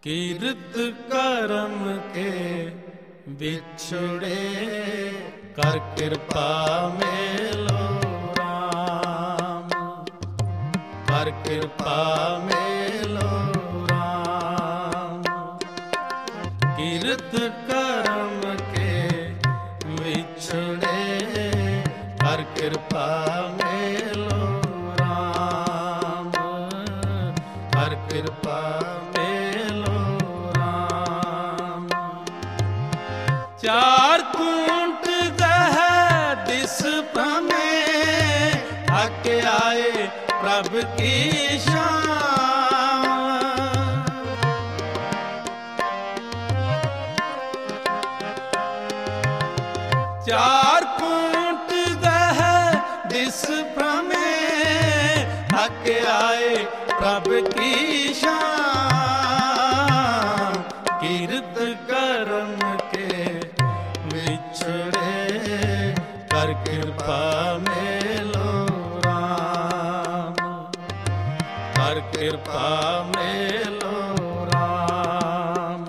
कीरत करम के बिछड़े कर कृपा मेलो राम, कर कृपा मेलो राम। कीरत करम के बिछड़े कर कृपा मेलो राम, कर कृपा चार कूट दह दिस भमे आके आए प्रभ की शाम। चार कूट दह दिस भमे आके आए प्रभ की शाम। कीरत करम कर कृपा मेलो राम, कर कृपा मेलो राम।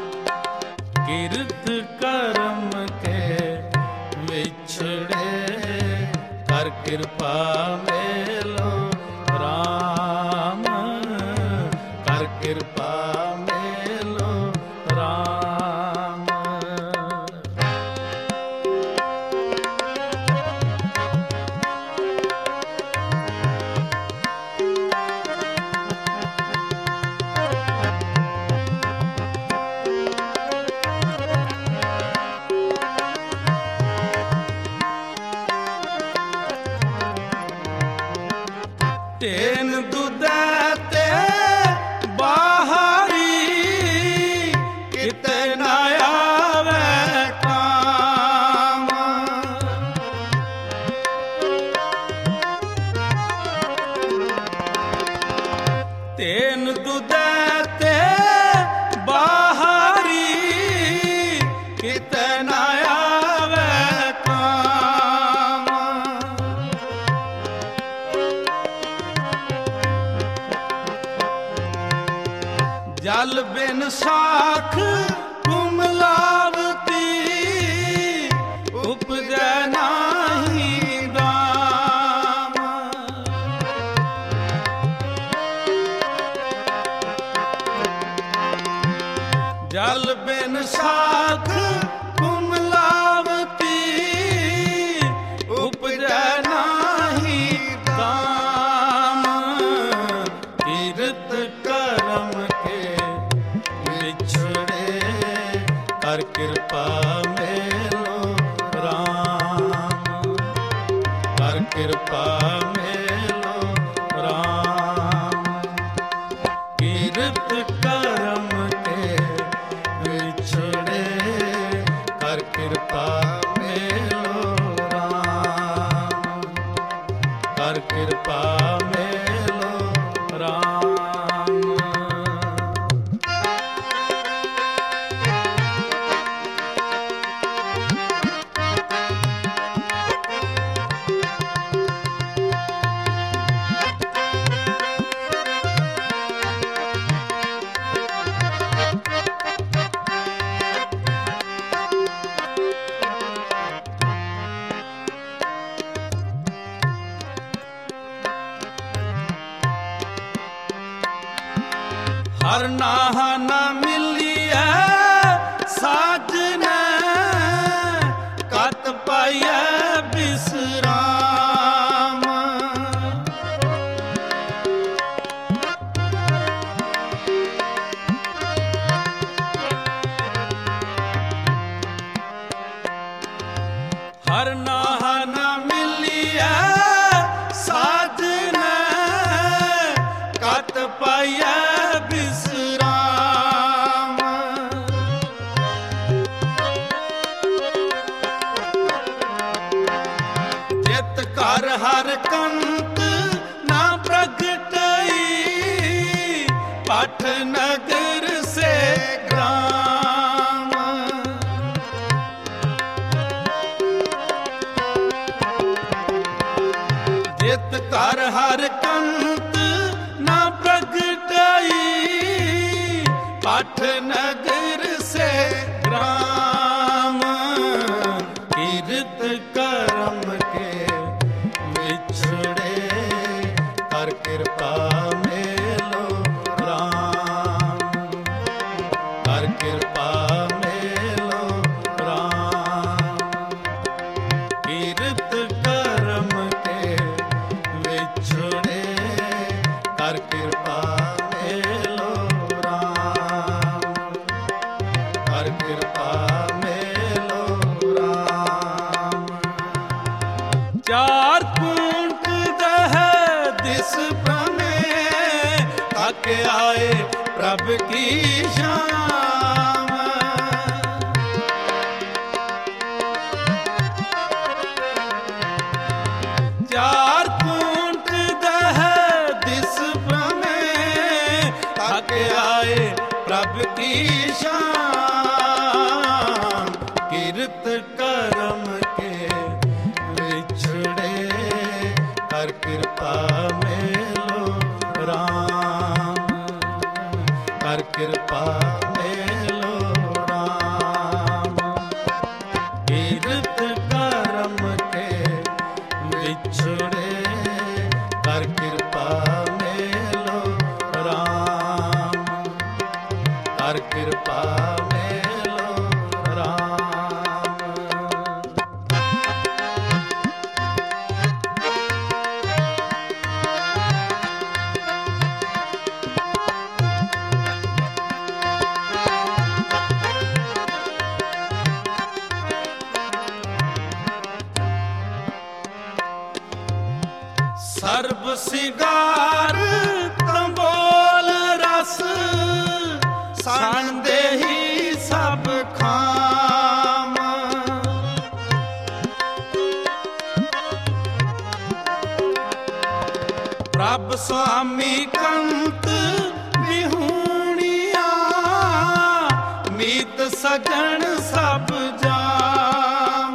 कीरत करम के विछड़े कर कृपा मेलो राम, कर कृपा मेलो राम। तेन दुदैते बाहरी किते न आवे काम। तेन दुदैते बाहरी किते न आवे काम। जल बिन साख कुमलावती उपजै नाही दाम। जल बिन साख कुमलावती उपजै नाही दाम। कीरत करम कर कृपा मेलो राम, कर कृपा मेलो राम। कीरत करम के विछड़े कर कृपा मेलो राम, कर कृपा मेलो राम। हर नाहा न मिलिए साजने कत पाइए विश्राम। हर नाहा न मिलिए साजने कत पाइए विश्राम। जित कर हर कंत ना प्रगटई पठ नगर से ग्राम। जित कर हर कंत ना प्रगटई पाठ नगर से ग्राम, कीर्त करम के विछड़े कर कृपा मेलो राम, कर कृपा मेलो राम। कीर्त करम के विछड़े कर कृपा मेलो राम, कर कृपा मेलो राम। चार कुंट दह दिस प्रमे तक आए प्रभ की शाम। चार कुंट दह दिस प्रमे तक आए प्रभ की शाम। कीर्त करम के विछड़े कर कृपा मेलो राम, कर कृपा मेलो राम। कीर्त करम के विछड़े कर कृपा मेलो राम, कर कृपा मेलो राम। सर्ब सिगार तंबोल रस सन देही सब खाम। प्रभ स्वामी कंत बिहूणिया मीत सजन सब जाम।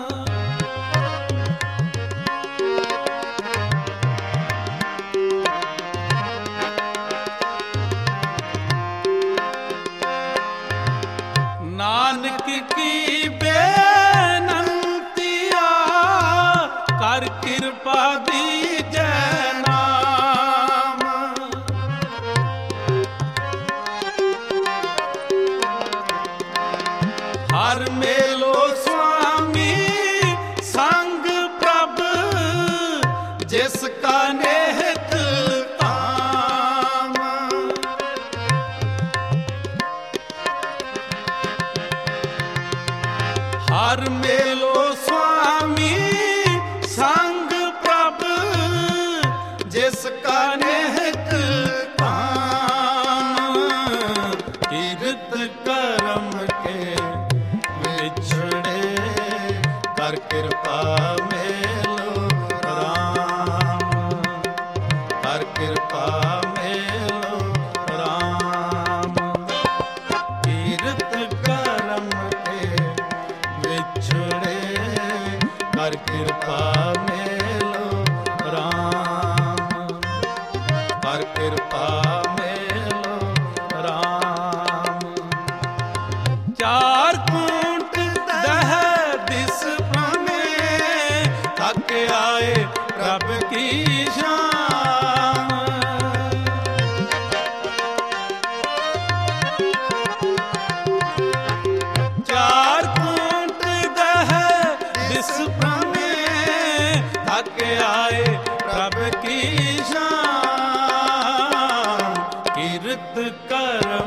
नानक की बेनंतिया कर कृपा दीजै नाम। हर मेलो स्वामी संग प्रभ जिसका नेहत ताम। हर मेलो स्वामी संग प्रभ जिसका नेहत ताम। कीर्त करम के विछड़े कर कृपा मेलो राम, कर कृपा मेलो राम। कीर्त करम के विछड़े कर कृपा मेलो राम, कर कृपा मेलो राम। चार कुंट दह दिस प्रमे थक आए प्रभ की शाम। चार कुंट दह दिस प्रमे थक आए प्रभ की शाम। कीर्त कर